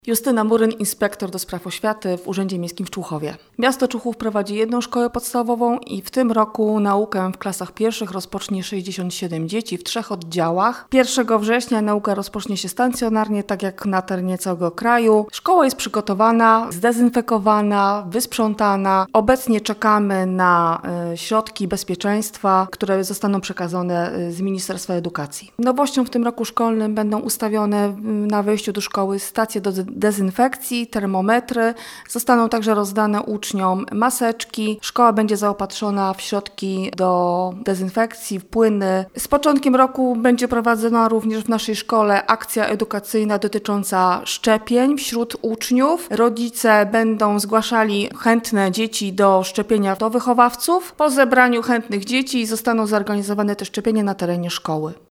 Justyna Muryn, inspektor do spraw oświaty w Urzędzie Miejskim w Człuchowie. Miasto Człuchów prowadzi jedną szkołę podstawową i w tym roku naukę w klasach pierwszych rozpocznie 67 dzieci w 3 oddziałach. 1 września nauka rozpocznie się stacjonarnie, tak jak na terenie całego kraju. Szkoła jest przygotowana, zdezynfekowana, wysprzątana. Obecnie czekamy na środki bezpieczeństwa, które zostaną przekazane z Ministerstwa Edukacji. Nowością w tym roku szkolnym będą ustawione na wejściu do szkoły stacje do dezynfekcji, termometry. Zostaną także rozdane uczniom maseczki. Szkoła będzie zaopatrzona w środki do dezynfekcji, w płyny. Z początkiem roku będzie prowadzona również w naszej szkole akcja edukacyjna dotycząca szczepień wśród uczniów. Rodzice będą zgłaszali chętne dzieci do szczepienia do wychowawców. Po zebraniu chętnych dzieci zostaną zorganizowane te szczepienia na terenie szkoły.